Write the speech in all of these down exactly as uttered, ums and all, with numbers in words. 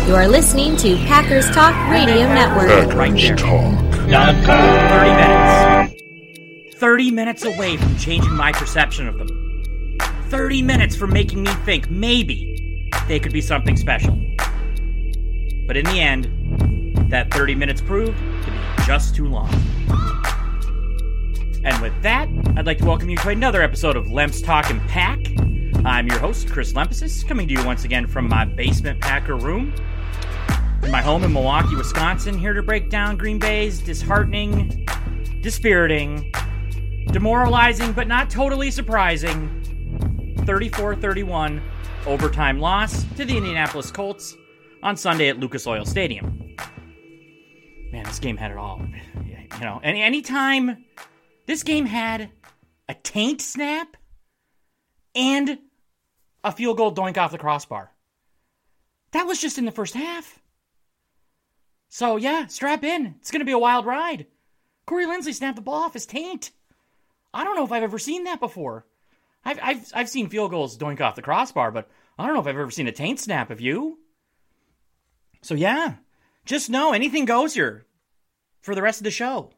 You are listening to Packers Talk Radio Network. Right there. Talk. Done. thirty minutes. thirty minutes away from changing my perception of them. thirty minutes from making me think maybe they could be something special. But in the end, that thirty minutes proved to be just too long. And with that, I'd like to welcome you to another episode of Lemps Talkin' Pack. I'm your host, Chris Lempesis, coming to you once again from my basement Packer room in my home in Milwaukee, Wisconsin, here to break down Green Bay's disheartening, dispiriting, demoralizing, but not totally surprising thirty-four thirty-one overtime loss to the Indianapolis Colts on Sunday at Lucas Oil Stadium. Man, this game had it all. You know, any anytime this game had a taint snap and a field goal doink off the crossbar. That was just in the first half. So, yeah, strap in. It's going to be a wild ride. Corey Linsley snapped the ball off his taint. I don't know if I've ever seen that before. I've, I've, I've seen field goals doink off the crossbar, but I don't know if I've ever seen a taint snap. Have you? So, yeah, just know anything goes here for the rest of the show.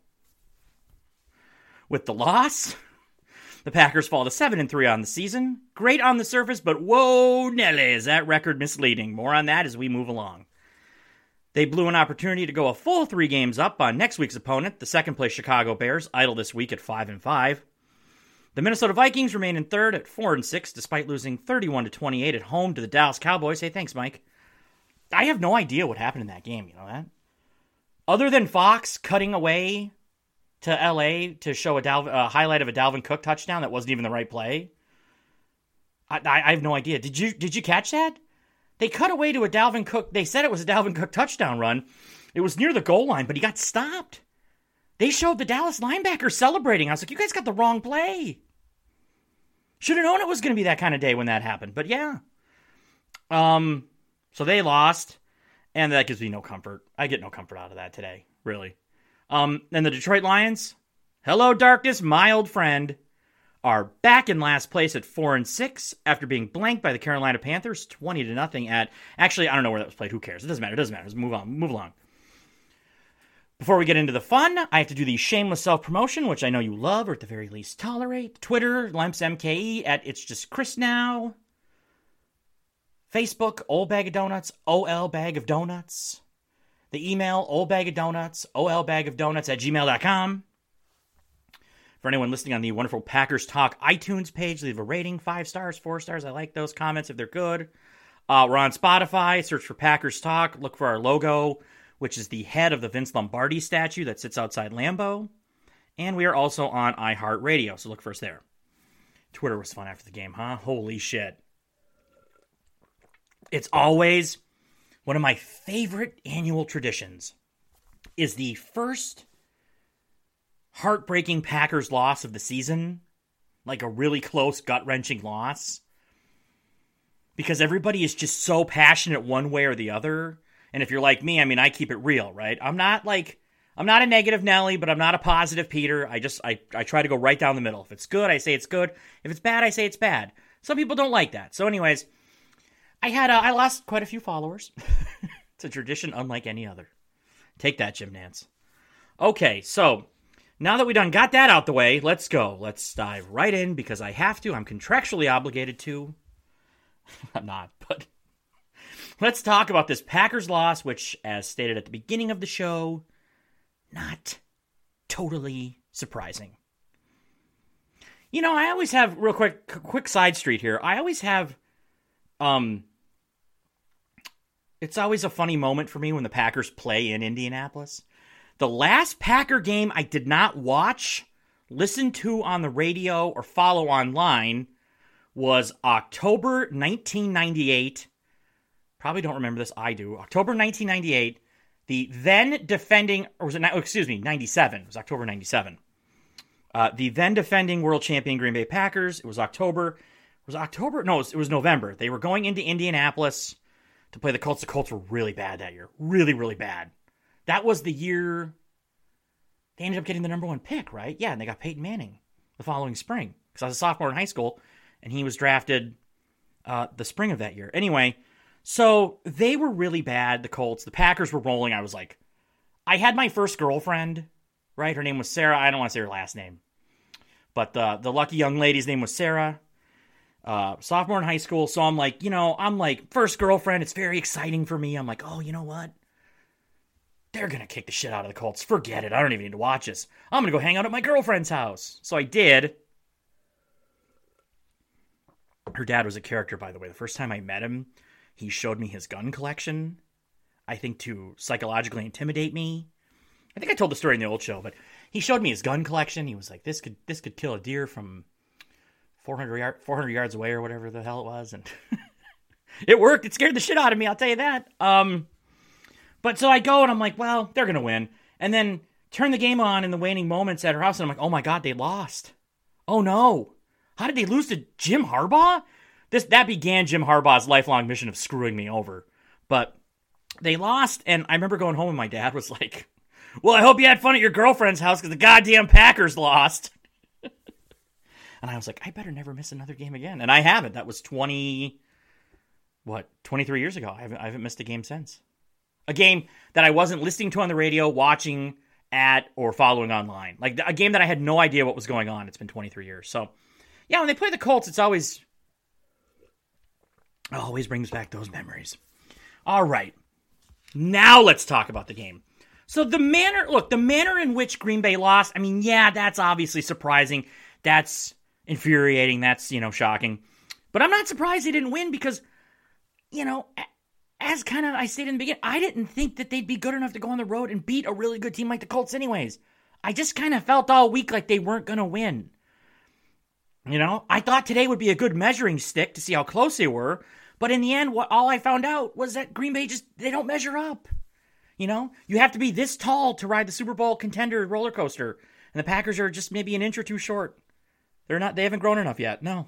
With the loss, the Packers fall to seven and three on the season. Great on the surface, but whoa, Nelly, is that record misleading? More on that as we move along. They blew an opportunity to go a full three games up on next week's opponent, the second-place Chicago Bears, idle this week at five and five. The Minnesota Vikings remain in third at four and six, despite losing thirty-one to twenty-eight at home to the Dallas Cowboys. Hey, thanks, Mike. I have no idea what happened in that game, you know that? Other than Fox cutting away to L A to show a, Dal- a highlight of a Dalvin Cook touchdown that wasn't even the right play. I, I, I have no idea. Did you did you catch that? They cut away to a Dalvin Cook. They said it was a Dalvin Cook touchdown run. It was near the goal line, but he got stopped. They showed the Dallas linebacker celebrating. I was like, you guys got the wrong play. Should have known it was going to be that kind of day when that happened. But yeah. Um. So they lost, and that gives me no comfort. I get no comfort out of that today, really. Um, and the Detroit Lions, hello darkness, my old friend, are back in last place at four and six after being blanked by the Carolina Panthers twenty to nothing at, actually, I don't know where that was played. Who cares? It doesn't matter. It doesn't matter. Let's move on. Move along. Before we get into the fun, I have to do the shameless self-promotion, which I know you love, or at the very least tolerate. Twitter, LempsMKE, at It's Just Chris Now. Facebook, Old Bag of Donuts, O L Bag of Donuts. The email, oldbagofdonuts, olbagofdonuts at gmail dot com. For anyone listening on the wonderful Packers Talk iTunes page, leave a rating, five stars, four stars. I like those comments if they're good. Uh, we're on Spotify. Search for Packers Talk. Look for our logo, which is the head of the Vince Lombardi statue that sits outside Lambeau. And we are also on iHeartRadio, so look for us there. Twitter was fun after the game, huh? Holy shit. It's always one of my favorite annual traditions is the first heartbreaking Packers loss of the season, like a really close, gut-wrenching loss, because everybody is just so passionate one way or the other. And if you're like me, I mean, I keep it real, right? I'm not like, I'm not a negative Nelly, but I'm not a positive Peter. I just, I, I try to go right down the middle. If it's good, I say it's good. If it's bad, I say it's bad. Some people don't like that. So anyways, I had, uh, I lost quite a few followers. It's a tradition unlike any other. Take that, Jim Nance. Okay, so now that we done got that out the way, let's go. Let's dive right in because I have to. I'm contractually obligated to. I'm not, but let's talk about this Packers loss, which, as stated at the beginning of the show, not totally surprising. You know, I always have, real quick, quick side street here. I always have, um, it's always a funny moment for me when the Packers play in Indianapolis. The last Packer game I did not watch, listen to on the radio, or follow online was October nineteen ninety-eight. Probably don't remember this. I do. October nineteen ninety-eight. The then defending, or was it, oh, excuse me, ninety-seven. It was October ninety-seven. Uh, the then defending world champion Green Bay Packers. It was October. It was October? No, it was, it was November. They were going into Indianapolis to play the Colts. The Colts were really bad that year. Really, really bad. That was the year they ended up getting the number one pick, right? Yeah, and they got Peyton Manning the following spring. Because I was a sophomore in high school, and he was drafted uh, the spring of that year. Anyway, So they were really bad, the Colts. The Packers were rolling. I was like, I had my first girlfriend, right? Her name was Sarah. I don't want to say her last name. But the, the lucky young lady's name was Sarah. Uh, sophomore in high school. So I'm like, you know, I'm like, first girlfriend. It's very exciting for me. I'm like, oh, you know what? They're going to kick the shit out of the Colts. Forget it. I don't even need to watch this. I'm going to go hang out at my girlfriend's house. So I did. Her dad was a character, by the way. The first time I met him, he showed me his gun collection, I think to psychologically intimidate me. I think I told the story in the old show, but he showed me his gun collection. He was like, this could this could kill a deer from four hundred, yard, four hundred yards away or whatever the hell it was. And it worked. It scared the shit out of me, I'll tell you that. Um, but so I go and I'm like, well, they're going to win. And then turn the game on in the waning moments at her house. And I'm like, oh my God, they lost. Oh no. How did they lose to Jim Harbaugh? This That began Jim Harbaugh's lifelong mission of screwing me over. But they lost, and I remember going home and my dad was like, well, I hope you had fun at your girlfriend's house because the goddamn Packers lost. And I was like, I better never miss another game again. And I haven't. That was twenty, what, twenty-three years ago. I haven't, I haven't missed a game since. A game that I wasn't listening to on the radio, watching at, or following online. Like a game that I had no idea what was going on. It's been twenty-three years. So, yeah, when they play the Colts, it's always, always brings back those memories. All right. Now let's talk about the game. So the manner, look, the manner in which Green Bay lost, I mean, yeah, that's obviously surprising. That's infuriating. That's, you know, shocking. But I'm not surprised they didn't win because, you know, as kind of I stated in the beginning, I didn't think that they'd be good enough to go on the road and beat a really good team like the Colts anyways. I just kind of felt all week like they weren't going to win. You know, I thought today would be a good measuring stick to see how close they were. But in the end, what all I found out was that Green Bay just, they don't measure up. You know, you have to be this tall to ride the Super Bowl contender roller coaster. And the Packers are just maybe an inch or two short. They're not, they haven't grown enough yet. No.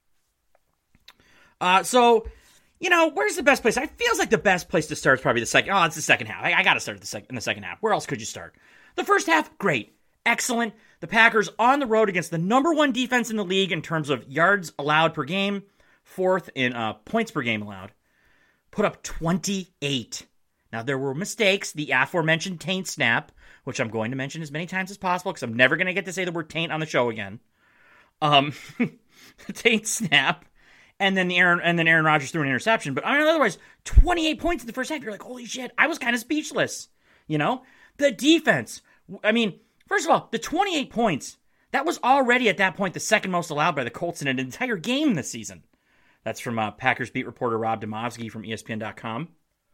Uh, so, you know, where's the best place? It feels like the best place to start is probably the second. Oh, it's the second half. I, I got to start at the sec- in the second half. Where else could you start? The first half, great. Excellent. The Packers on the road against the number one defense in the league in terms of yards allowed per game. Fourth in uh, points per game allowed. Put up twenty-eight. Now, there were mistakes. The aforementioned taint snap, which I'm going to mention as many times as possible because I'm never going to get to say the word taint on the show again. Um, the taint snap. And then the Aaron and then Aaron Rodgers threw an interception. But I mean, otherwise, twenty-eight points in the first half. You're like, holy shit. I was kind of speechless. You know? The defense. I mean, first of all, the twenty-eight points, that was already at that point the second most allowed by the Colts in an entire game this season. That's from uh, Packers beat reporter Rob Demovsky from E S P N dot com.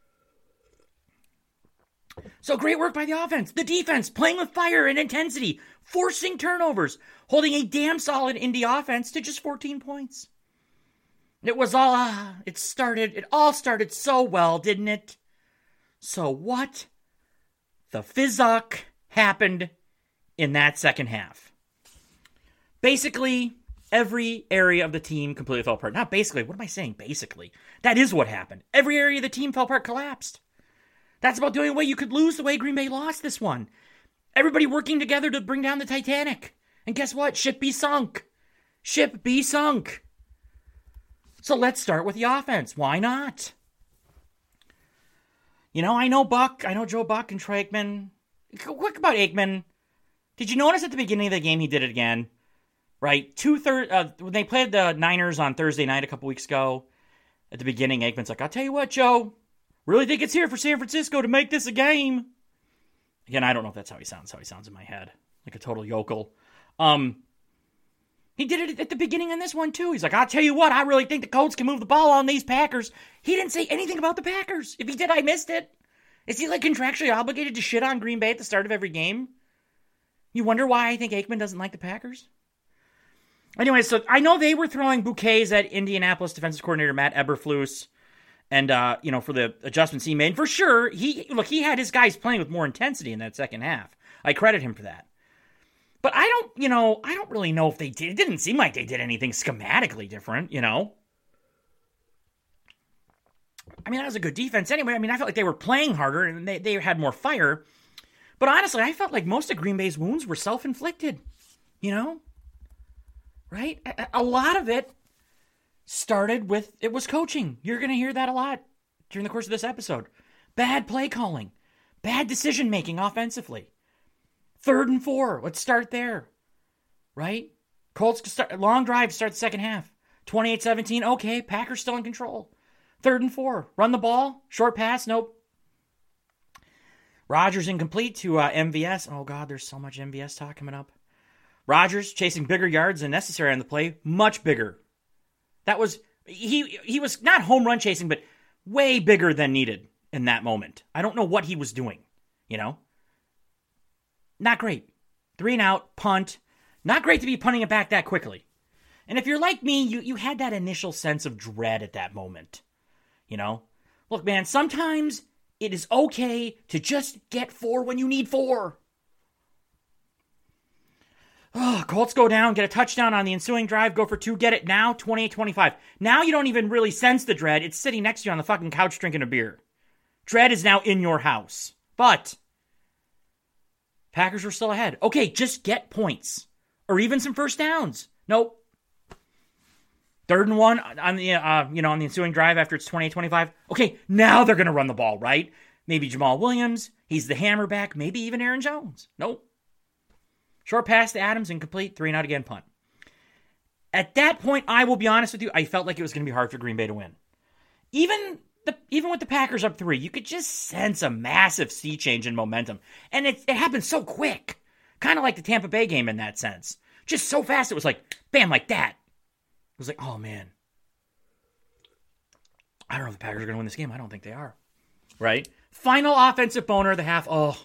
So great work by the offense. The defense playing with fire and intensity, forcing turnovers, holding a damn solid Indy offense to just fourteen points. It was all, uh, it started, it all started so well, didn't it? So what the fizzuck happened in that second half? Basically, every area of the team completely fell apart. Not basically, what am I saying? Basically. That is what happened. Every area of the team fell apart, collapsed. That's about the only way you could lose the way Green Bay lost this one. Everybody working together to bring down the Titanic. And guess what? Ship be sunk. Ship be sunk. So let's start with the offense. Why not? You know, I know Buck. I know Joe Buck and Troy Aikman. Quick about Aikman. Did you notice at the beginning of the game he did it again? Right? Two third, uh, when they played the Niners on Thursday night a couple weeks ago, at the beginning, Aikman's like, I'll tell you what, Joe. Really think it's here for San Francisco to make this a game. Again, I don't know if that's how he sounds, how he sounds in my head. Like a total yokel. Um, he did it at the beginning in this one, too. He's like, I'll tell you what, I really think the Colts can move the ball on these Packers. He didn't say anything about the Packers. If he did, I missed it. Is he, like, contractually obligated to shit on Green Bay at the start of every game? You wonder why I think Aikman doesn't like the Packers? Anyway, so I know they were throwing bouquets at Indianapolis defensive coordinator Matt Eberflus. And, uh, you know, for the adjustments he made. For sure, he look, he had his guys playing with more intensity in that second half. I credit him for that. But I don't, you know, I don't really know if they did. It didn't seem like they did anything schematically different, you know. I mean, that was a good defense anyway. I mean, I felt like they were playing harder and they, they had more fire. But honestly, I felt like most of Green Bay's wounds were self-inflicted, you know. Right? A, a lot of it started with, it was coaching. You're going to hear that a lot during the course of this episode. Bad play calling. Bad decision making offensively. Third and four. Let's start there. Right? Colts start, long drive, start the second half. twenty-eight seventeen. Okay, Packers still in control. Third and four. Run the ball. Short pass. Nope. Rodgers incomplete to uh, M V S. Oh, God, there's so much M V S talk coming up. Rodgers chasing bigger yards than necessary on the play. Much bigger. That was, he he was not home run chasing, but way bigger than needed in that moment. I don't know what he was doing, you know? Not great. Three and out, punt. Not great to be punting it back that quickly. And if you're like me, you, you had that initial sense of dread at that moment. You know? Look, man, sometimes it is okay to just get four when you need four. Oh, Colts go down, get a touchdown on the ensuing drive, go for two, get it now, twenty-eight twenty-five. Now you don't even really sense the dread. It's sitting next to you on the fucking couch drinking a beer. Dread is now in your house. But Packers were still ahead. Okay, just get points. Or even some first downs. Nope. Third and one on the uh, you know on the ensuing drive after it's twenty-eight twenty-five. Okay, now they're going to run the ball, right? Maybe Jamal Williams. He's the hammer back. Maybe even Aaron Jones. Nope. Short pass to Adams, incomplete. Three and out again, punt. At that point, I will be honest with you, I felt like it was going to be hard for Green Bay to win. Even the even with the Packers up three, you could just sense a massive sea change in momentum. And it, it happened so quick. Kind of like the Tampa Bay game in that sense. Just so fast, it was like, bam, like that. It was like, oh, man. I don't know if the Packers are going to win this game. I don't think they are. Right? Final offensive boner of the half. Oh.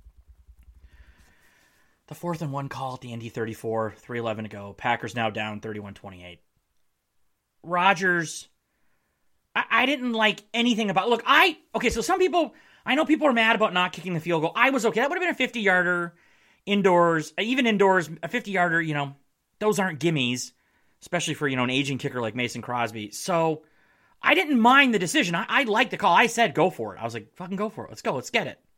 The fourth and one call at the Indy thirty-four. three eleven to go. Packers now down thirty-one twenty-eight. Rodgers. I, I didn't like anything about... Look, I... Okay, so some people... I know people are mad about not kicking the field goal. I was okay. That would have been a fifty-yarder indoors. Even indoors, a fifty-yarder, you know, those aren't gimmies. Especially for, you know, an aging kicker like Mason Crosby. So, I didn't mind the decision. I, I liked the call. I said, go for it. I was like, fucking go for it. Let's go. Let's get it.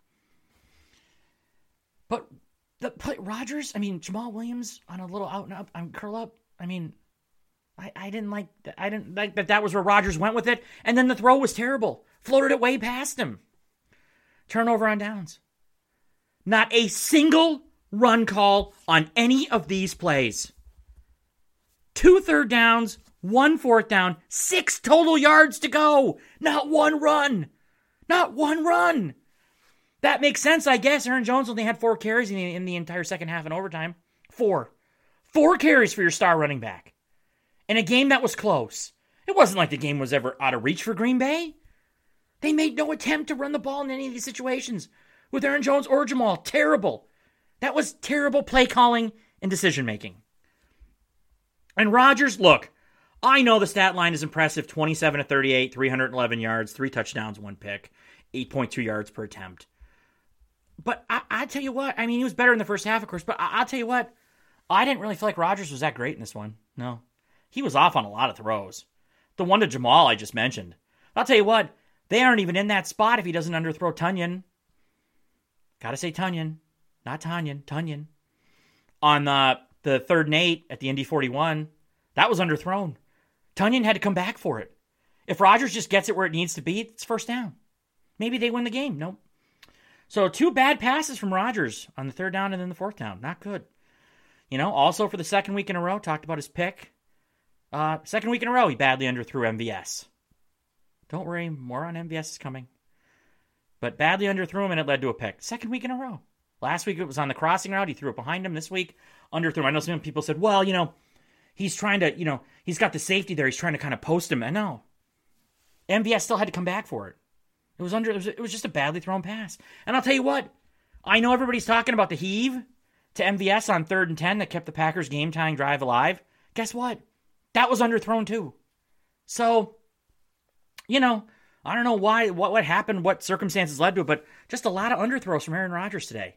But, the but Rodgers, I mean, Jamal Williams on a little out and up, on curl up. I mean, I, I didn't like that. I didn't like that that was where Rodgers went with it. And then the throw was terrible. Floated it way past him. Turnover on downs. Not a single run call on any of these plays. Two third downs, one fourth down, six total yards to go. Not one run. Not one run. That makes sense, I guess. Aaron Jones only had four carries in the, in the entire second half and overtime. Four. Four carries for your star running back. In a game that was close. It wasn't like the game was ever out of reach for Green Bay. They made no attempt to run the ball in any of these situations with Aaron Jones or Jamal. Terrible. That was terrible play calling and decision making. And Rodgers, look, I know the stat line is impressive. twenty-seven to thirty-eight, three hundred eleven yards, three touchdowns, one pick, eight point two yards per attempt. But I, I tell you what, I mean, he was better in the first half, of course, but I, I'll tell you what, I didn't really feel like Rodgers was that great in this one. No. He was off on a lot of throws. The one to Jamal I just mentioned. I'll tell you what, they aren't even in that spot if he doesn't underthrow Tunyon. Gotta say Tunyon, not Tunyon, Tunyon. On the... The third and eight at the Indy forty-one, that was underthrown. Tunyon had to come back for it. If Rodgers just gets it where it needs to be, it's first down. Maybe they win the game. Nope. So two bad passes from Rodgers on the third down and then the fourth down. Not good. You know, also for the second week in a row, talked about his pick. Uh, second week in a row, he badly underthrew M V S. Don't worry, more on M V S is coming. But badly underthrew him and it led to a pick. Second week in a row. Last week it was on the crossing route. He threw it behind him. This week, underthrew him. I know some people said, well, you know, he's trying to, you know, he's got the safety there. He's trying to kind of post him. I know. M V S still had to come back for it. It was under. It was, it was just a badly thrown pass. And I'll tell you what. I know everybody's talking about the heave to M V S on third and ten that kept the Packers game-tying drive alive. Guess what? That was underthrown too. So, you know, I don't know why, what, what happened, what circumstances led to it, but just a lot of underthrows from Aaron Rodgers today.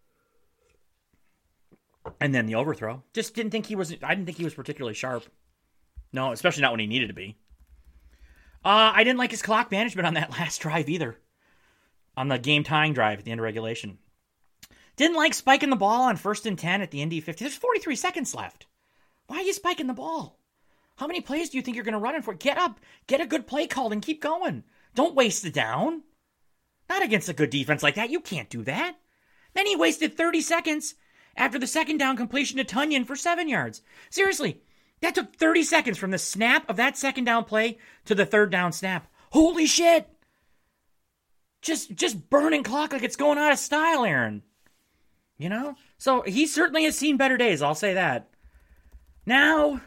And then the overthrow. Just didn't think he was, I didn't think he was particularly sharp. No, especially not when he needed to be. Uh, I didn't like his clock management on that last drive either. On the game-tying drive at the end of regulation. Didn't like spiking the ball on first and ten at the Indy fifty. There's forty-three seconds left. Why are you spiking the ball? How many plays do you think you're going to run in for? Get up, get a good play called, and keep going. Don't waste the down. Not against a good defense like that. You can't do that. Then he wasted thirty seconds after the second down completion to Tonyan for seven yards. Seriously, that took thirty seconds from the snap of that second down play to the third down snap. Holy shit. Just, just burning clock like it's going out of style, Aaron. You know? So he certainly has seen better days, I'll say that. Now,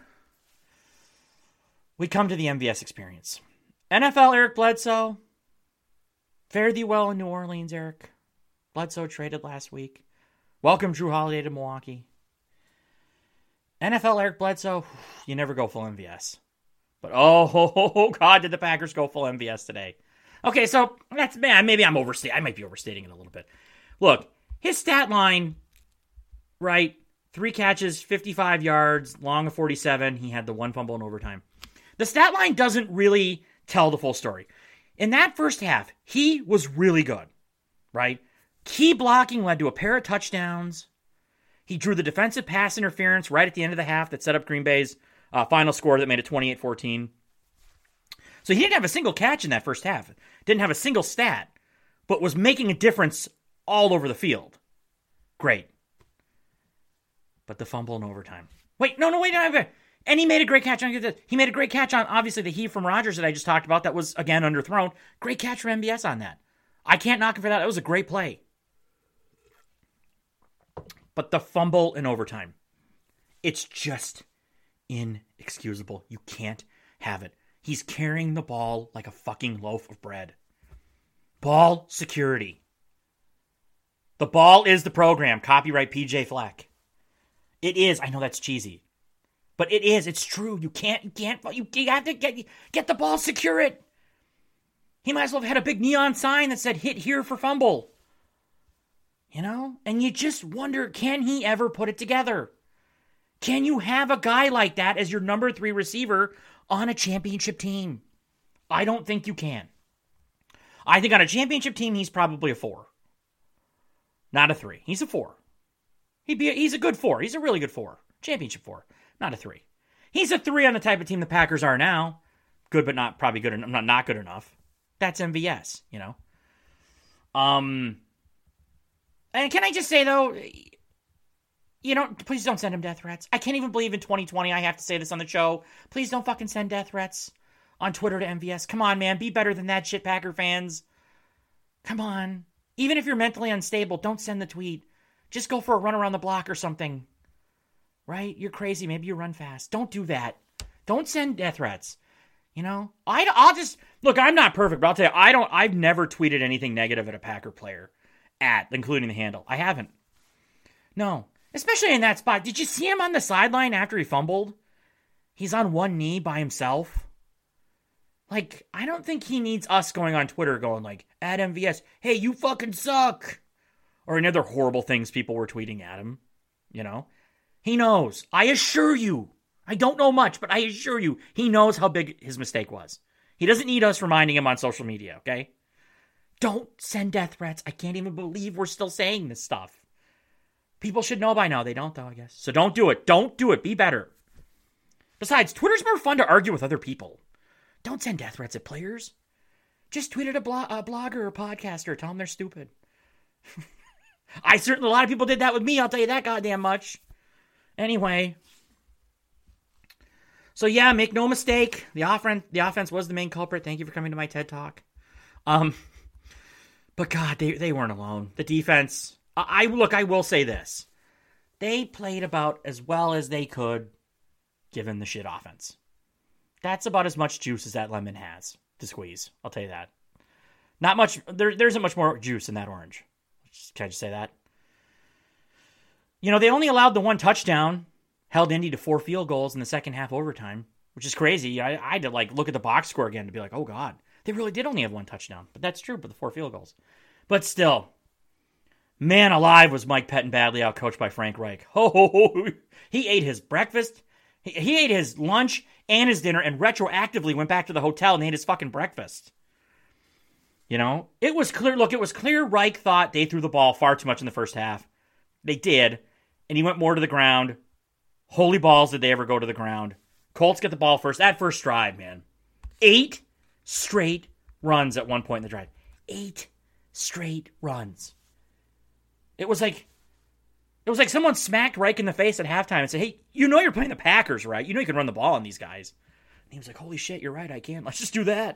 we come to the M V S experience. N F L Eric Bledsoe. Fare thee well in New Orleans, Eric. Bledsoe traded last week. Welcome Drew Holiday to Milwaukee. N F L Eric Bledsoe, you never go full M V S. But oh, oh, oh, oh God, did the Packers go full M V S today. Okay, so that's man. Maybe I'm overstating. I might be overstating it a little bit. Look, his stat line, right? Three catches, fifty-five yards, long of forty-seven. He had the one fumble in overtime. The stat line doesn't really tell the full story. In that first half, he was really good, right? Key blocking led to a pair of touchdowns. He drew the defensive pass interference right at the end of the half that set up Green Bay's uh, final score that made it twenty-eight fourteen. So he didn't have a single catch in that first half. Didn't have a single stat, but was making a difference all over the field. Great. But the fumble in overtime. Wait, no, no, wait. No, no, and he made a great catch on He made a great catch on, obviously, the heave from Rodgers that I just talked about that was, again, underthrown. Great catch from M B S on that. I can't knock him for that. That was a great play. But the fumble in overtime. It's just inexcusable. You can't have it. He's carrying the ball like a fucking loaf of bread. Ball security. The ball is the program. Copyright P J Fleck. It is. I know that's cheesy. But it is. It's true. You can't, you can't, you, you have to get, get the ball, secure it. He might as well have had a big neon sign that said, hit here for fumble. You know? And you just wonder, can he ever put it together? Can you have a guy like that as your number three receiver on a championship team? I don't think you can. I think on a championship team, he's probably a four. Not a three. He's a four. He'd be a, he's a good four. He's a really good four. Championship four. Not a three. He's a three on the type of team the Packers are now. Good, but not probably good enough. Not, not good enough. That's M V S, you know. Um, and can I just say, though, you know, please don't send him death threats. I can't even believe in twenty twenty I have to say this on the show. Please don't fucking send death threats on Twitter to M V S. Come on, man. Be better than that shit, Packer fans. Come on. Even if you're mentally unstable, don't send the tweet. Just go for a run around the block or something. Right? You're crazy. Maybe you run fast. Don't do that. Don't send death threats. You know? I, I'll just... Look, I'm not perfect, but I'll tell you, I don't, I've never tweeted anything negative at a Packer player. At, including the handle. I haven't. No. Especially in that spot. Did you see him on the sideline after he fumbled? He's on one knee by himself. Like, I don't think he needs us going on Twitter going like, at M V S, hey, you fucking suck. Or any other horrible things people were tweeting at him. You know? He knows. I assure you. I don't know much, but I assure you, he knows how big his mistake was. He doesn't need us reminding him on social media, okay? Don't send death threats. I can't even believe we're still saying this stuff. People should know by now. They don't, though, I guess. So don't do it. Don't do it. Be better. Besides, Twitter's more fun to argue with other people. Don't send death threats at players. Just tweet at a, blo- a blogger or podcaster. Tell them they're stupid. I certainly, a lot of people did that with me. I'll tell you that goddamn much. Anyway. So yeah, make no mistake. The offense, the offense was the main culprit. Thank you for coming to my TED Talk. Um, but God, they, they weren't alone. The defense, I, I look, I will say this. They played about as well as they could given the shit offense. That's about as much juice as that lemon has to squeeze. I'll tell you that. Not much, there, there isn't much more juice in that orange. Can I just say that? You know, they only allowed the one touchdown, held Indy to four field goals in the second half overtime, which is crazy. I, I had to like look at the box score again to be like, oh God, they really did only have one touchdown. But that's true, but the four field goals. But still, man alive was Mike Pettin badly outcoached by Frank Reich. Ho, ho, ho. He ate his breakfast, he, he ate his lunch and his dinner, and retroactively went back to the hotel and ate his fucking breakfast. You know, it was clear. Look, it was clear Reich thought they threw the ball far too much in the first half. They did. And he went more to the ground. Holy balls, did they ever go to the ground. Colts get the ball first. That first drive, man. Eight straight runs at one point in the drive. Eight straight runs. It was like it was like someone smacked Reich in the face at halftime and said, hey, you know you're playing the Packers, right? You know you can run the ball on these guys. And he was like, holy shit, you're right, I can. Let's just do that.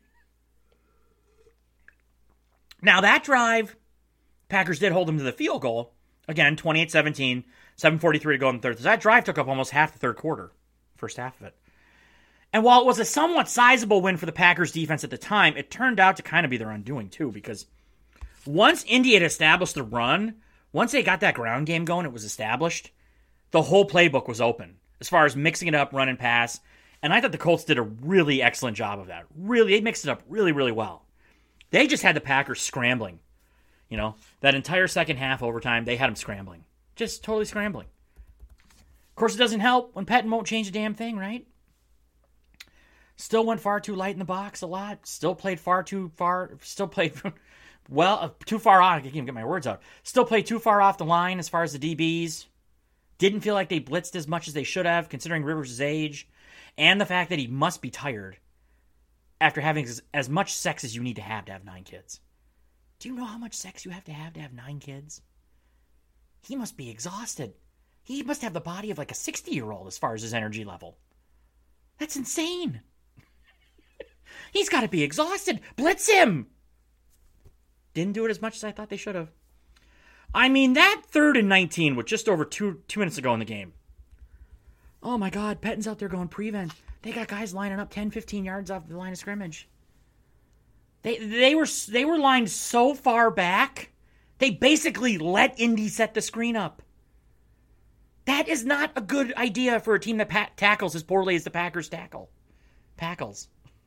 Now that drive, Packers did hold them to the field goal. Again, twenty-eight seventeen, seven forty-three to go in the third. So that drive took up almost half the third quarter, first half of it. And while it was a somewhat sizable win for the Packers defense at the time, it turned out to kind of be their undoing too, because once Indy had established the run, once they got that ground game going, it was established, the whole playbook was open as far as mixing it up, run and pass. And I thought the Colts did a really excellent job of that. Really, they mixed it up really, really well. They just had the Packers scrambling. You know, that entire second half overtime, they had them scrambling. Just totally scrambling. Of course, it doesn't help when Pettine won't change a damn thing, right? Still went far too light in the box a lot. Still played far too far. Still played, well, uh, too far off. I can't even get my words out. Still played too far off the line as far as the D Bs. Didn't feel like they blitzed as much as they should have, considering Rivers' age. And the fact that he must be tired after having as, as much sex as you need to have to have nine kids. Do you know how much sex you have to have to have nine kids? He must be exhausted. He must have the body of like a sixty-year-old as far as his energy level. That's insane. He's got to be exhausted. Blitz him. Didn't do it as much as I thought they should have. I mean, that third and nineteen with just over two two minutes to go in the game. Oh my God, Pettine's out there going prevent. They got guys lining up ten, fifteen yards off the line of scrimmage. They they were they were lined so far back, they basically let Indy set the screen up. That is not a good idea for a team that pa- tackles as poorly as the Packers tackle. Packles.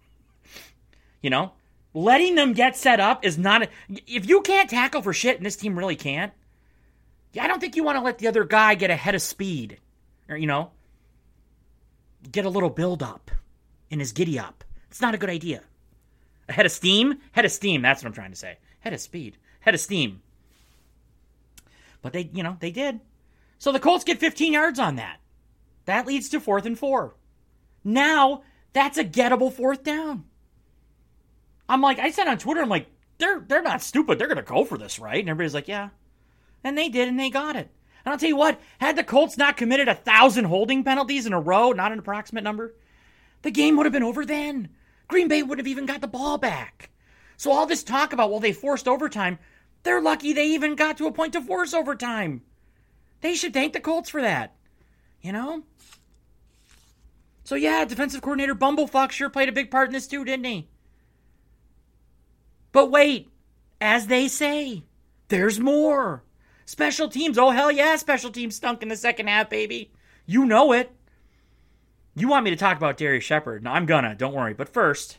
You know? Letting them get set up is not... A, if you can't tackle for shit, and this team really can't, I don't think you want to let the other guy get ahead of speed. Or, you know? Get a little build-up in his giddy-up. It's not a good idea. Ahead of steam? Head of steam, that's what I'm trying to say. Head of speed. Head of steam. But they, you know, they did. So the Colts get fifteen yards on that. That leads to fourth and four. Now, that's a gettable fourth down. I'm like, I said on Twitter, I'm like, they're they're not stupid. They're going to go for this, right? And everybody's like, yeah. And they did, and they got it. And I'll tell you what, had the Colts not committed a thousand holding penalties in a row, not an approximate number, the game would have been over then. Green Bay wouldn't have even got the ball back. So all this talk about, well, they forced overtime, they're lucky they even got to a point to force overtime. They should thank the Colts for that. You know? So yeah, defensive coordinator Bumblefuck sure played a big part in this too, didn't he? But wait, as they say, there's more. Special teams, oh hell yeah, special teams stunk in the second half, baby. You know it. You want me to talk about Darius Shepard? No, I'm gonna, don't worry. But first,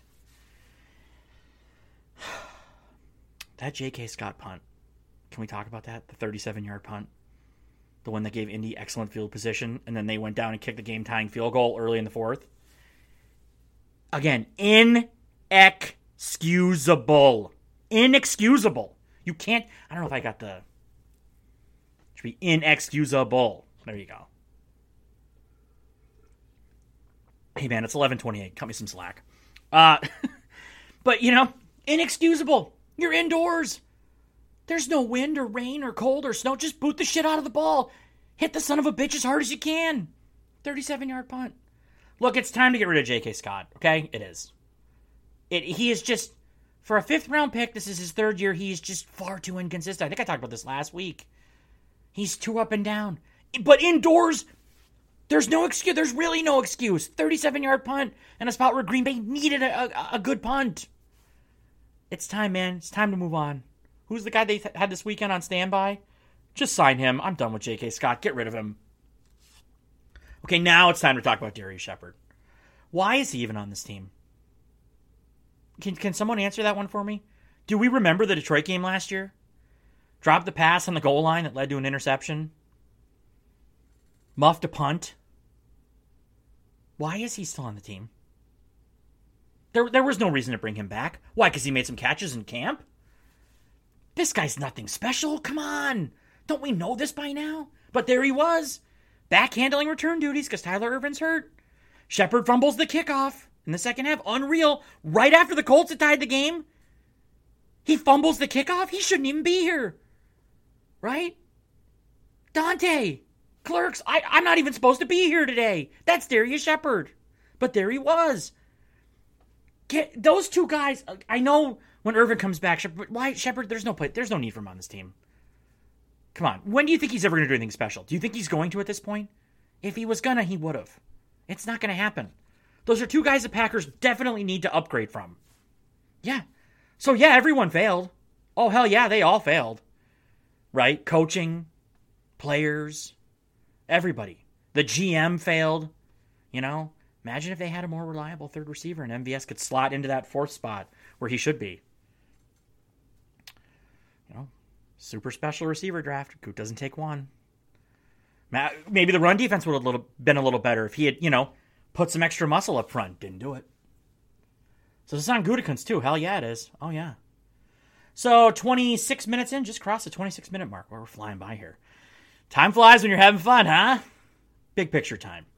that J K. Scott punt. Can we talk about that? The thirty-seven-yard punt? The one that gave Indy excellent field position, and then they went down and kicked the game-tying field goal early in the fourth. Again, inexcusable. Inexcusable. You can't... I don't know if I got the... It should be inexcusable. There you go. Hey, man, it's eleven twenty-eight. Cut me some slack. Uh, but, you know, inexcusable. You're indoors. There's no wind or rain or cold or snow. Just boot the shit out of the ball. Hit the son of a bitch as hard as you can. thirty-seven-yard punt. Look, it's time to get rid of J K. Scott, okay? It is. It. He is just, for a fifth-round pick, this is his third year, he's just far too inconsistent. I think I talked about this last week. He's too up and down. But indoors, there's no excuse. There's really no excuse. thirty-seven-yard punt and a spot where Green Bay needed a, a, a good punt. It's time, man. It's time to move on. Who's the guy they th- had this weekend on standby? Just sign him. I'm done with J K. Scott. Get rid of him. Okay, now it's time to talk about Darius Shepard. Why is he even on this team? Can can someone answer that one for me? Do we remember the Detroit game last year? Dropped the pass on the goal line that led to an interception. Muffed a punt. Why is he still on the team? There, there was no reason to bring him back. Why? Because he made some catches in camp? This guy's nothing special. Come on. Don't we know this by now? But there he was. Back handling return duties because Tyler Ervin's hurt. Shepard fumbles the kickoff. in the second half. Unreal. Right after the Colts had tied the game, he fumbles the kickoff. He shouldn't even be here. Right? Dante. Clerks. I, I'm not even supposed to be here today. That's Darius Shepard. But there he was. Get, those two guys, I know when Irvin comes back, Shepard, why Shepard, there's no play, there's no need for him on this team. Come on. When do you think he's ever going to do anything special? Do you think he's going to at this point? If he was gonna, he would have. It's not going to happen. Those are two guys the Packers definitely need to upgrade from. Yeah. So yeah, everyone failed. Oh, hell yeah, they all failed. Right? Coaching, players, everybody. The G M failed. You know? Imagine if they had a more reliable third receiver and M V S could slot into that fourth spot where he should be. You know, super special receiver draft. Goot doesn't take one. Maybe the run defense would have little, been a little better if he had, you know, put some extra muscle up front. Didn't do it. So it's on Gutekunst too. Hell yeah, it is. Oh yeah. So twenty-six minutes in, just crossed the twenty-six minute mark. Where we're flying by here. Time flies when you're having fun, huh? Big picture time.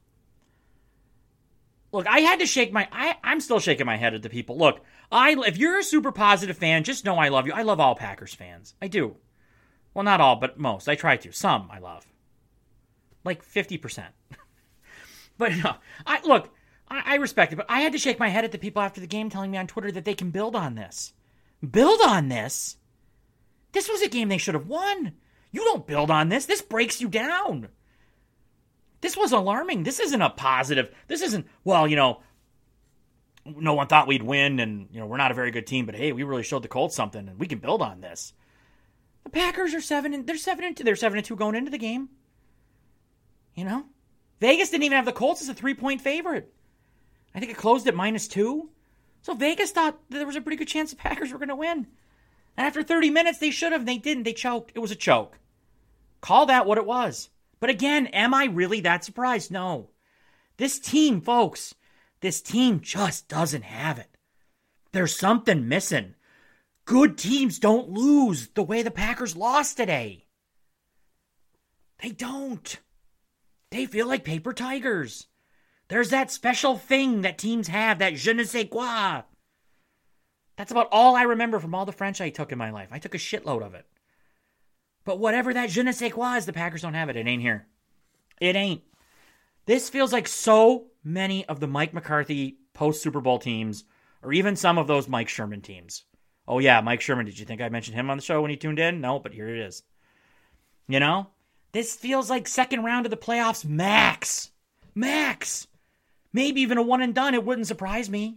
Look, I had to shake my... I, I'm still shaking my head at the people. Look, I if you're a super positive fan, just know I love you. I love all Packers fans. I do. Well, not all, but most. I try to. Some I love. Like fifty percent. But no, I look, I, I respect it, but I had to shake my head at the people after the game telling me on Twitter that they can build on this. Build on this? This was a game they should have won. You don't build on this. This breaks you down. This was alarming. This isn't a positive. This isn't, well, you know, no one thought we'd win and, you know, we're not a very good team, but hey, we really showed the Colts something and we can build on this. The Packers are seven and they're seven and two. They're seven and two going into the game. You know? Vegas didn't even have the Colts as a three-point favorite. I think it closed at minus two. So Vegas thought there was a pretty good chance the Packers were going to win. And after thirty minutes, they should have. They didn't. They choked. It was a choke. Call that what it was. But again, am I really that surprised? No. This team, folks, this team just doesn't have it. There's something missing. Good teams don't lose the way the Packers lost today. They don't. They feel like paper tigers. There's that special thing that teams have, that je ne sais quoi. That's about all I remember from all the French I took in my life. I took a shitload of it. But whatever that je ne sais quoi is, the Packers don't have it. It ain't here. It ain't. This feels like so many of the Mike McCarthy post-Super Bowl teams, or even some of those Mike Sherman teams. Oh yeah, Mike Sherman. Did you think I mentioned him on the show when he tuned in? No, but here it is. You know? This feels like second round of the playoffs max. Max. Maybe even a one and done. It wouldn't surprise me.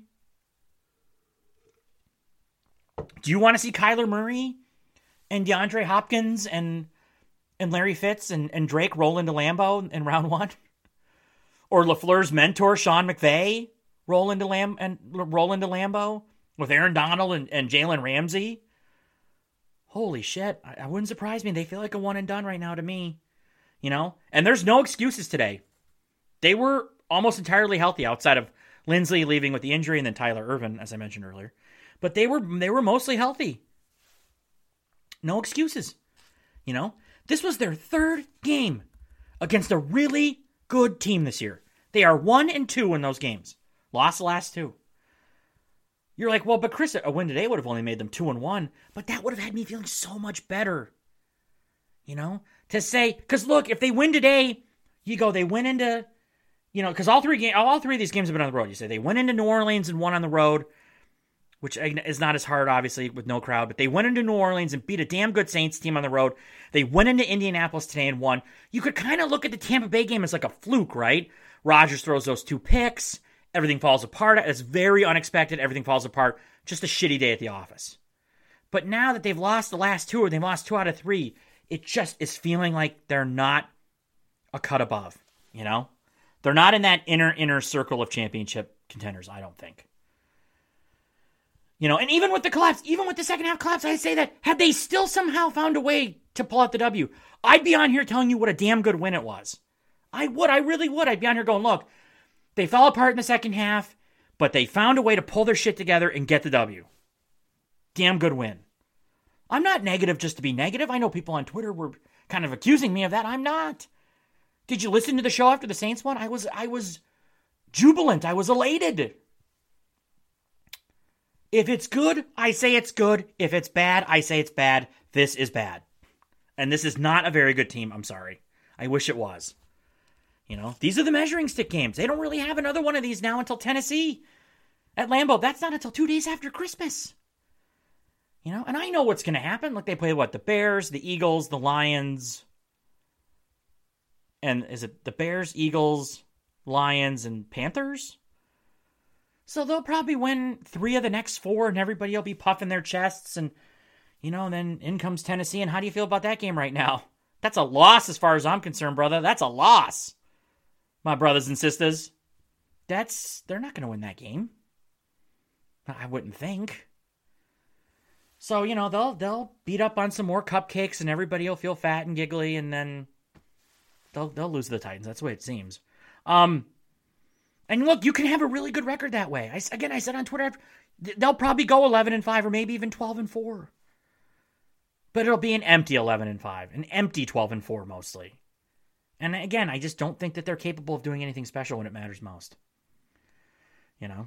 Do you want to see Kyler Murray and DeAndre Hopkins and and Larry Fitz and, and Drake roll into Lambeau in round one? Or LaFleur's mentor, Sean McVay, roll into Lam and roll into Lambeau with Aaron Donald and, and Jalen Ramsey? Holy shit. I, I wouldn't surprise me. They feel like a one and done right now to me. You know? And there's no excuses today. They were almost entirely healthy outside of Lindsley leaving with the injury and then Tyler Ervin, as I mentioned earlier. But they were they were mostly healthy. No excuses. You know? This was their third game against a really good team this year. They are one and two in those games. Lost the last two. You're like, well, but Chris, a win today would have only made them two and one, but that would have had me feeling so much better. You know? To say, because look, if they win today, you go, they went into, you know, because all three game, all three of these games have been on the road. You say they went into New Orleans and won on the road, which is not as hard, obviously, with no crowd, but they went into New Orleans and beat a damn good Saints team on the road. They went into Indianapolis today and won. You could kind of look at the Tampa Bay game as like a fluke, right? Rodgers throws those two picks. Everything falls apart. It's very unexpected. Everything falls apart. Just a shitty day at the office. But now that they've lost the last two, or they've lost two out of three, it just is feeling like they're not a cut above, you know? They're not in that inner, inner circle of championship contenders, I don't think. You know, and even with the collapse, even with the second half collapse, I say that had they still somehow found a way to pull out the W, I'd be on here telling you what a damn good win it was. I would, I really would. I'd be on here going, look, they fell apart in the second half, but they found a way to pull their shit together and get the W. Damn good win. I'm not negative just to be negative. I know people on Twitter were kind of accusing me of that. I'm not. Did you listen to the show after the Saints won? I was, I was jubilant. I was elated. If it's good, I say it's good. If it's bad, I say it's bad. This is bad. And this is not a very good team. I'm sorry. I wish it was. You know, these are the measuring stick games. They don't really have another one of these now until Tennessee at Lambeau. That's not until two days after Christmas. You know, and I know what's going to happen. Like, they play, what, the Bears, the Eagles, the Lions. And is it the Bears, Eagles, Lions, and Panthers? So they'll probably win three of the next four, and everybody will be puffing their chests. And, you know, then in comes Tennessee. And how do you feel about that game right now? That's a loss as far as I'm concerned, brother. That's a loss, my brothers and sisters. That's, they're not going to win that game. I wouldn't think. So, you know, they'll they'll beat up on some more cupcakes, and everybody will feel fat and giggly, and then they'll they'll lose to the Titans. That's the way it seems. Um, and look, you can have a really good record that way. I, again, I said on Twitter, they'll probably go eleven and five, or maybe even twelve and four. But it'll be an empty eleven and five, an empty twelve and four mostly. And again, I just don't think that they're capable of doing anything special when it matters most. You know?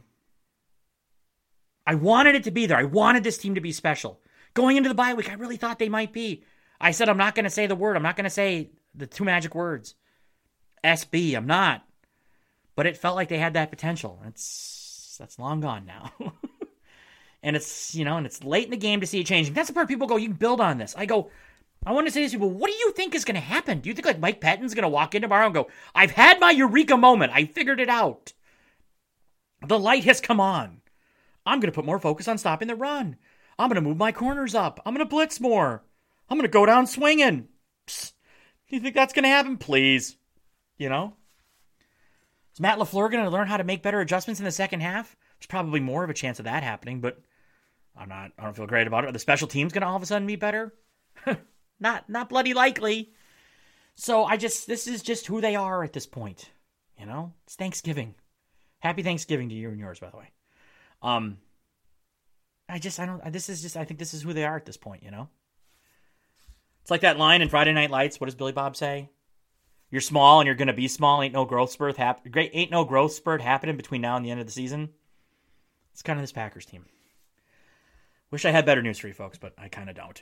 I wanted it to be there. I wanted this team to be special. Going into the bye week, I really thought they might be. I said I'm not going to say the word. I'm not going to say the two magic words. S B, I'm not. But it felt like they had that potential. It's that's long gone now. And it's, you know, and it's late in the game to see it changing. That's the part people go, you can build on this. I go, I want to say to people, what do you think is going to happen? Do you think like Mike Pettine's going to walk in tomorrow and go, I've had my eureka moment. I figured it out. The light has come on. I'm going to put more focus on stopping the run. I'm going to move my corners up. I'm going to blitz more. I'm going to go down swinging. Psst. Do you think that's going to happen? Please. You know? Is Matt LaFleur going to learn how to make better adjustments in the second half? There's probably more of a chance of that happening, but I'm not, I don't feel great about it. Are the special teams going to all of a sudden be better? not, not bloody likely. So I just, this is just who they are at this point. You know? It's Thanksgiving. Happy Thanksgiving to you and yours, by the way. Um, I just, I don't, this is just, I think this is who they are at this point, you know? It's like that line in Friday Night Lights. What does Billy Bob say? You're small and you're going to be small. Ain't no growth spurt hap- great. Ain't no growth spurt happening between now and the end of the season. It's kind of this Packers team. Wish I had better news for you folks, but I kind of don't.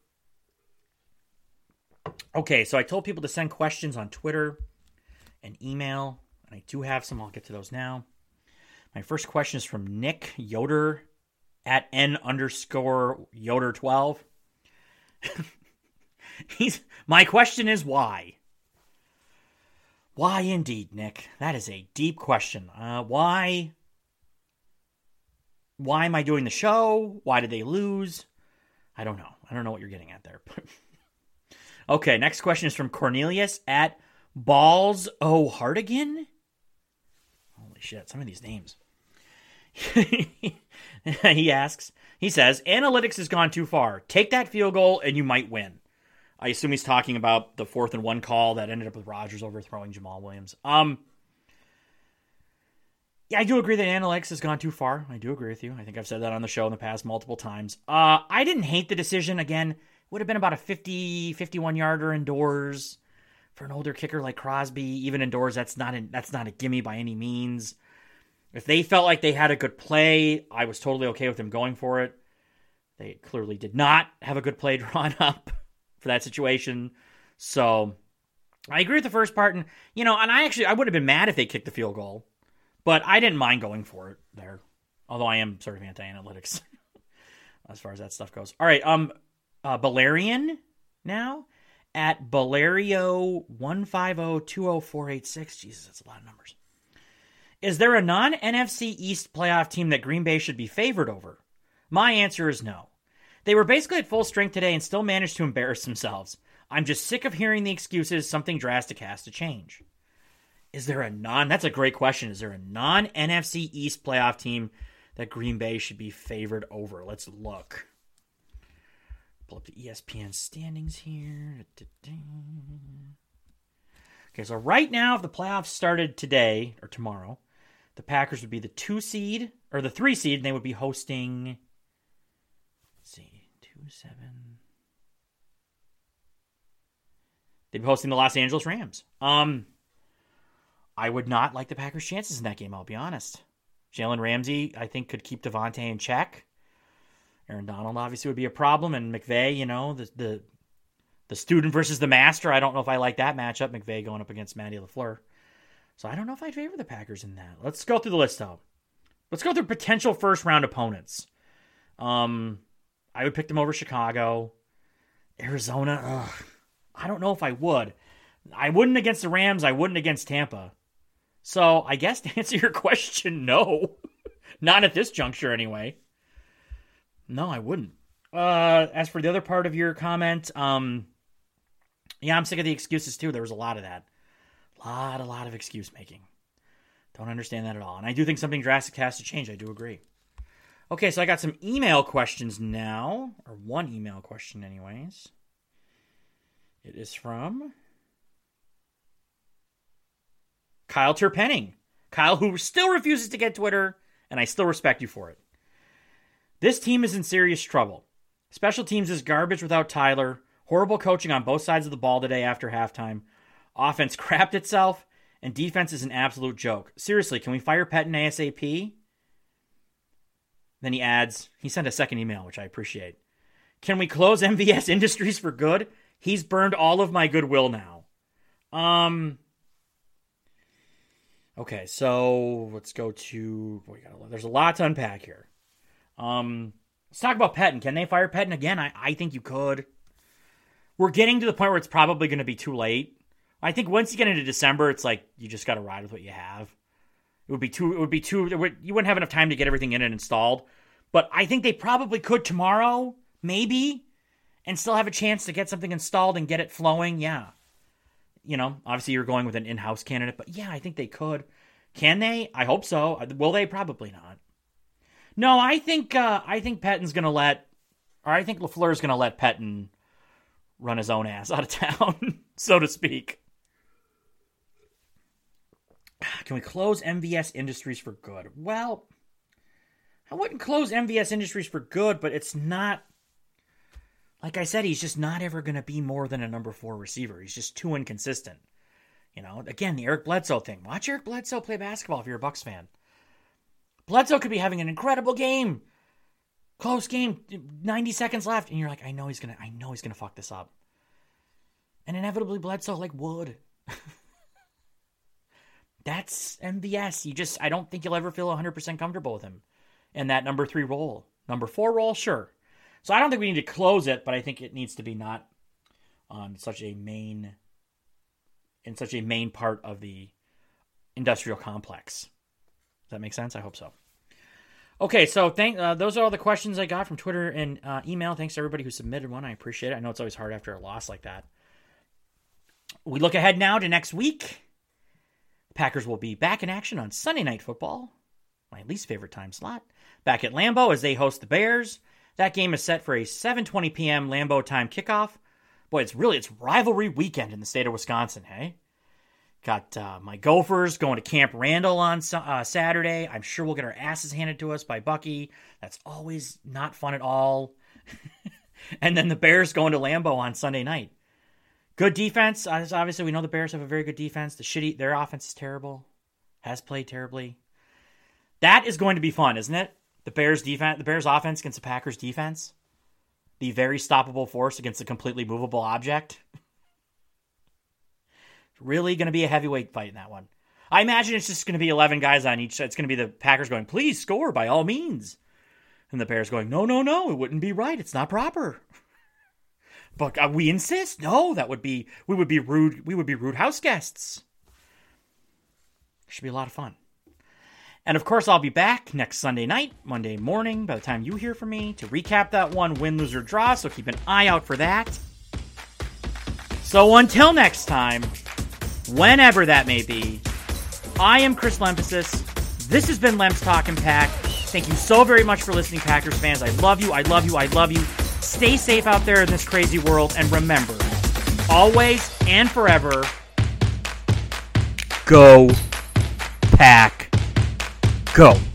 Okay. So I told people to send questions on Twitter and email, and I do have some. I'll get to those now. My first question is from Nick Yoder at N underscore Yoder twelve. He's my question is why? Why indeed, Nick? That is a deep question. Uh, why? Why am I doing the show? Why did they lose? I don't know. I don't know what you're getting at there. Okay, next question is from Cornelius at Balls O'Hartigan. Holy shit, some of these names. He asks, he says, analytics has gone too far. Take that field goal and you might win. I assume he's talking about the fourth and one call that ended up with Rodgers overthrowing Jamal Williams. Um, yeah, I do agree that analytics has gone too far. I do agree with you. I think I've said that on the show in the past multiple times. Uh, I didn't hate the decision. Again, it would have been about a fifty, fifty-one yarder indoors for an older kicker like Crosby. Even indoors, that's not a, that's not a gimme by any means. If they felt like they had a good play, I was totally okay with them going for it. They clearly did not have a good play drawn up for that situation. So I agree with the first part. And, you know, and I actually, I would have been mad if they kicked the field goal, but I didn't mind going for it there. Although I am sort of anti-analytics as far as that stuff goes. All right. Um, uh, Balerian now at Balerio one five zero two zero four eight six. Jesus, that's a lot of numbers. Is there a non-N F C East playoff team that Green Bay should be favored over? My answer is no. They were basically at full strength today and still managed to embarrass themselves. I'm just sick of hearing the excuses. Something drastic has to change. Is there a non... That's a great question. Is there a non-N F C East playoff team that Green Bay should be favored over? Let's look. Pull up the E S P N standings here. Okay, so right now, if the playoffs started today or tomorrow, the Packers would be the two seed, or the three seed, and they would be hosting... Let's see, two, seven... They'd be hosting the Los Angeles Rams. Um, I would not like the Packers' chances in that game, I'll be honest. Jalen Ramsey, I think, could keep Devontae in check. Aaron Donald obviously would be a problem, and McVay, you know, the the the student versus the master. I don't know if I like that matchup. McVay going up against Matty LaFleur. So I don't know if I'd favor the Packers in that. Let's go through the list, though. Let's go through potential first-round opponents. Um, I would pick them over Chicago. Arizona, ugh, I don't know if I would. I wouldn't against the Rams. I wouldn't against Tampa. So I guess to answer your question, no. Not at this juncture, anyway. No, I wouldn't. Uh, as for the other part of your comment, um, yeah, I'm sick of the excuses, too. There was a lot of that. A lot, a lot of excuse making. Don't understand that at all. And I do think something drastic has to change. I do agree. Okay, so I got some email questions now. Or one email question anyways. It is from Kyle Terpenning. Kyle, who still refuses to get Twitter, and I still respect you for it. This team is in serious trouble. Special teams is garbage without Tyler. Horrible coaching on both sides of the ball today after halftime. Offense crapped itself, and defense is an absolute joke. Seriously, can we fire Pettine ASAP? Then he adds, he sent a second email, which I appreciate. Can we close M V S Industries for good? He's burned all of my goodwill now. Um. Okay, so let's go to, we got, there's a lot to unpack here. Um, let's talk about Pettine. Can they fire Pettine again? I, I think you could. We're getting to the point where it's probably going to be too late. I think once you get into December, it's like you just got to ride with what you have. It would be too. It would be too. It would, you wouldn't have enough time to get everything in and installed. But I think they probably could tomorrow, maybe, and still have a chance to get something installed and get it flowing. Yeah, you know, obviously you're going with an in-house candidate, but yeah, I think they could. Can they? I hope so. Will they? Probably not. No, I think. Uh, I think Pettine's going to let, or I think LaFleur's going to let Pettine run his own ass out of town, so to speak. Can we close M V S Industries for good? Well, I wouldn't close M V S Industries for good, but it's not, like I said, he's just not ever going to be more than a number four receiver. He's just too inconsistent. You know, again, the Eric Bledsoe thing. Watch Eric Bledsoe play basketball if you're a Bucks fan. Bledsoe could be having an incredible game. Close game, ninety seconds left, and you're like, I know he's going to I know he's going to fuck this up. And inevitably Bledsoe like would. That's M V S. You just, I don't think you'll ever feel one hundred percent comfortable with him in that number three role. Number four role, sure. So I don't think we need to close it, but I think it needs to be not on such a main, in such a main part of the industrial complex. Does that make sense? I hope so. Okay, so thank uh, those are all the questions I got from Twitter and uh, email. Thanks to everybody who submitted one. I appreciate it. I know it's always hard after a loss like that. We look ahead now to next week. Packers will be back in action on Sunday Night Football, my least favorite time slot, back at Lambeau as they host the Bears. That game is set for a seven twenty p.m. Lambeau time kickoff. Boy, it's really, it's rivalry weekend in the state of Wisconsin, hey? Got uh, my Gophers going to Camp Randall on uh, Saturday. I'm sure we'll get our asses handed to us by Bucky. That's always not fun at all. And then the Bears going to Lambeau on Sunday night. Good defense. Obviously, we know the Bears have a very good defense. The shitty, their offense is terrible. Has played terribly. That is going to be fun, isn't it? The Bears defense, the Bears offense against the Packers defense. The very stoppable force against a completely movable object. It's really going to be a heavyweight fight in that one. I imagine it's just going to be eleven guys on each side. It's going to be the Packers going, please score by all means. And the Bears going, no, no, no, it wouldn't be right. It's not proper. But uh, we insist. No, that would be, we would be rude. We would be rude house guests. Should be a lot of fun. And of course, I'll be back next Sunday night, Monday morning, by the time you hear from me, to recap that one win, lose, or draw. So keep an eye out for that. So until next time, whenever that may be, I am Chris Lemphasis. This has been Lemps Talkin' Pack. Thank you so very much for listening, Packers fans. I love you. I love you. I love you. Stay safe out there in this crazy world. And remember, always and forever, go Pack, go.